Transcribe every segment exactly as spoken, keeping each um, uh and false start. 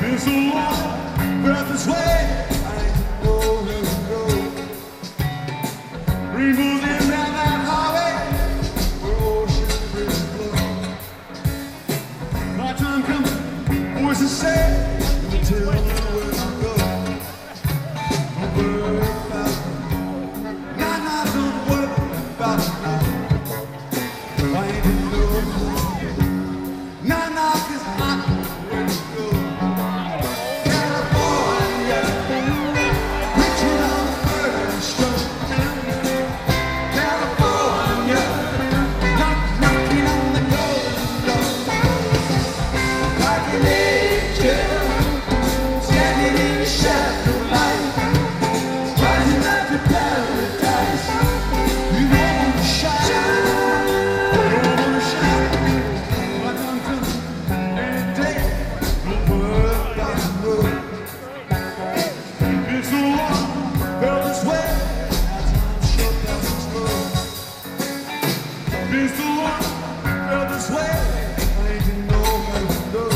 Been so long, felt this way. I ain't know where to go. Removing down that highway where ocean breeze flow. My time coming, voices say, tell me where to go. Don't worry about it. Nah, nah, don't worry about it now. I ain't in no hurry. Nah, nah, 'cause I know where to go. California, reaching on the burning stroke. California, knock, knocking on the golden door. Like an angel, standing in the shadow light, rising up to paradise. You want to shine, you want to shine. Like I'm coming any day, don't worry about the road. Been so long, felt this way, now time shut down slow. Been so long, felt this way, I ain't know where to go.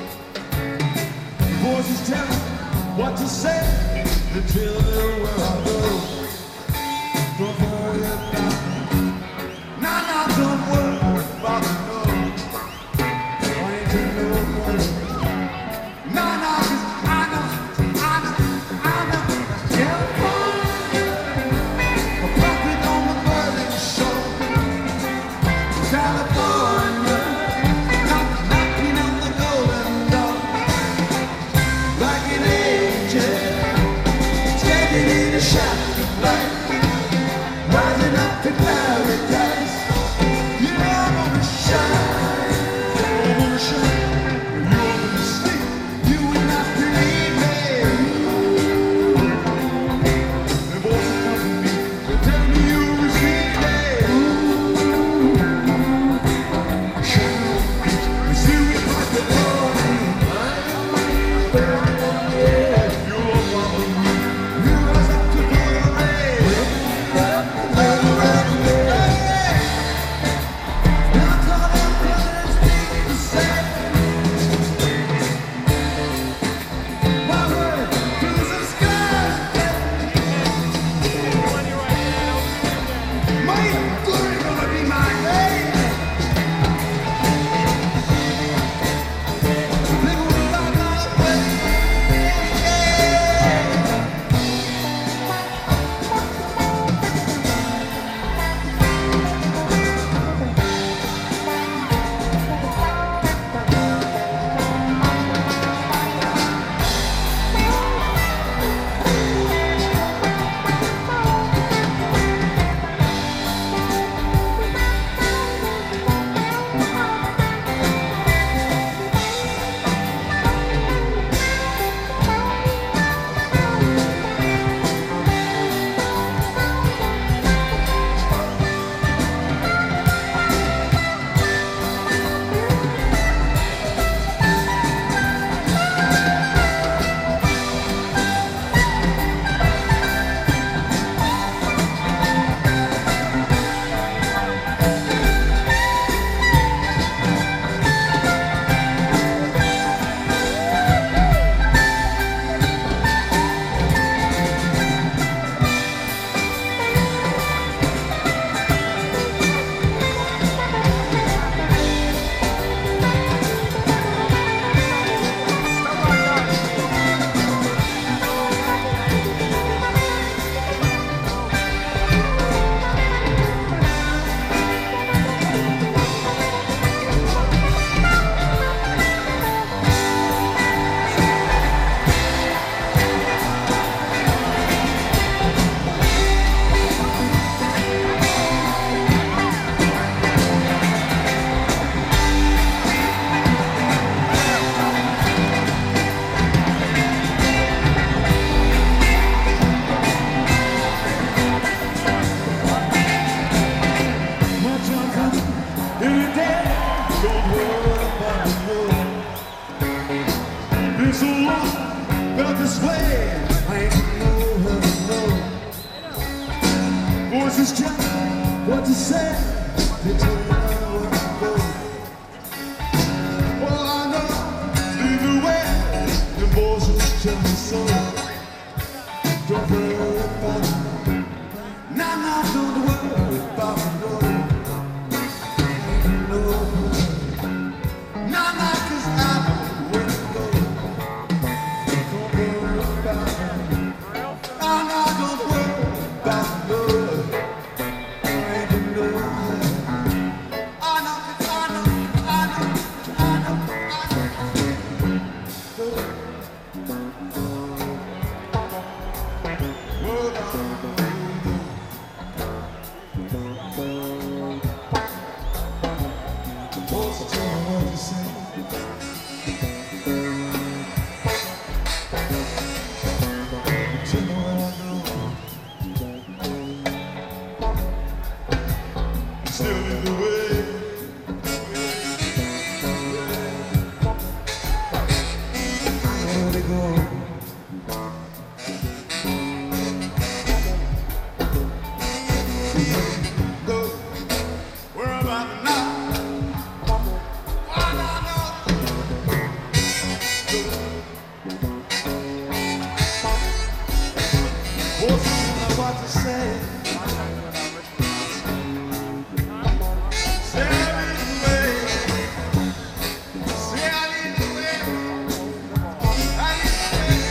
Voices tell me what to say, they tell me where I go. Don't worry about it. Nah, nah, don't worry about it, no. I ain't in no hurry. Nah, nah, 'cause I know, I know, I know. California, a prophet on the burning shore. California, knock, knocking on the golden door. Like an angel, standing in the shadow of light, rising up to paradise. You know I'm gonna shine, I'm gonna shine. You're gonna sleep, you will not believe me. The voice of me, they tell me you will see me. Shine on the beach, you see me like the morning. You love my belief, you rise up to go your way. Now I call them brothers, things to say. My word through the sky. My glory gonna be my name. They gonna lock my way. So long, felt this way, I ain't know how to know. Voices tell me what to say, they tell me where to go. All I know, lead the way, so don't worry about it. Now, now, don't worry about it, no. No. Now, now, 'cause I know where to go. Don't worry about it. Now, now, don't worry about it, no. Ain't no. I know, 'cause I know, I know, I know, I know. Hold on. What's the tell me what you say? Tell me where I go. Still in the way. I know where to go. Go. Where am I now? What to say? Say I lead the way. Say I lead the way. I lead the way.